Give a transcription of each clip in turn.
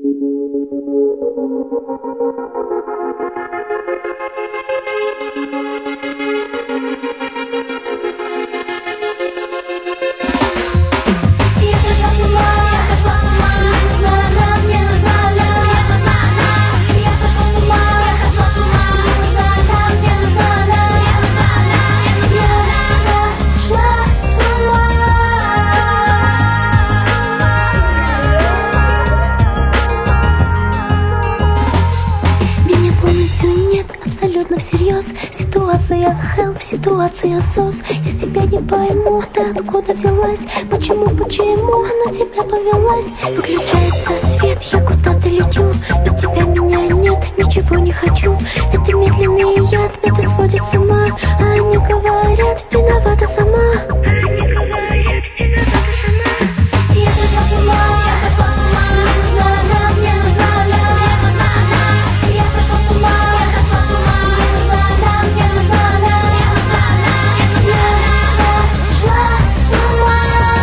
Абсолютно всерьез. Ситуация help, ситуация сос. Я себя не пойму, ты откуда взялась? Почему на тебя повелась? Выключается свет, я куда-то лечу. Без тебя меня нет, ничего не хочу. Это медленный яд, это сводит с ума. А они говорят, виновата сама. Я сошла с ума, я сошла с ума. Мне нужна она, мне нужна она. Я сошла с ума, я сошла с ума. Мне нужна она, мне нужна она. Я сошла с ума.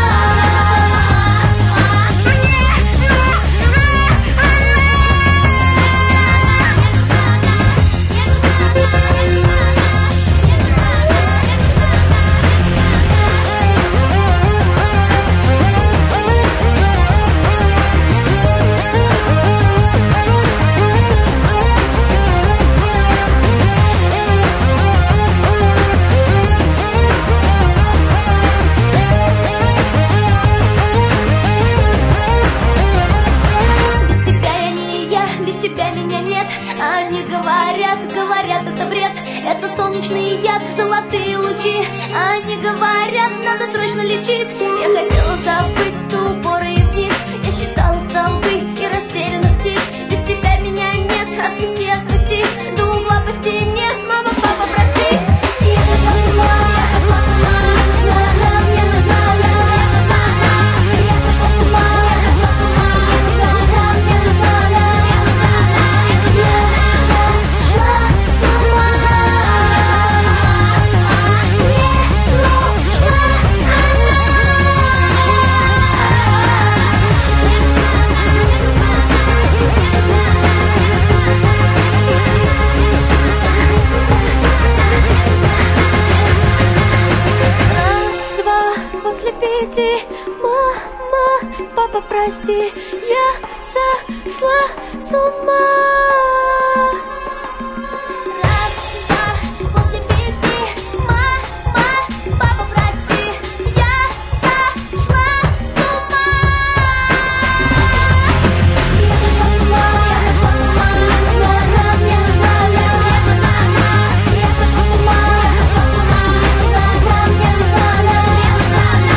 Они говорят, это бред. Это солнечный яд, золотые лучи. Они говорят, надо срочно лечить. Я хотела забыть до упора и вниз. Я считала столбы и растерянных птиц. Без тебя меня нет, отпусти, отпусти. До угла по стене, мама, папа, прости. Я сошла с ума, я сошла с ума. Мне нужна она, мне нужна она. Я сошла с ума, я сошла с ума. Мне нужна она, мне нужна она. Мне нужна она, мне нужна она. Мама, папа, прости, я сошла с ума. Раз, два, после 5. Мама, папа, прости, я сошла с ума. Я сошла с ума, я сошла с ума. Мне нужна она, мне нужна она. Я сошла с ума, я сошла с ума. Мне нужна она, мне нужна она. Мне нужна она.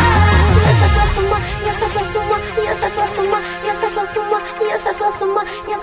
Я сошла с ума, я сошла с ума, я сошла с ума, я сошла с ума, я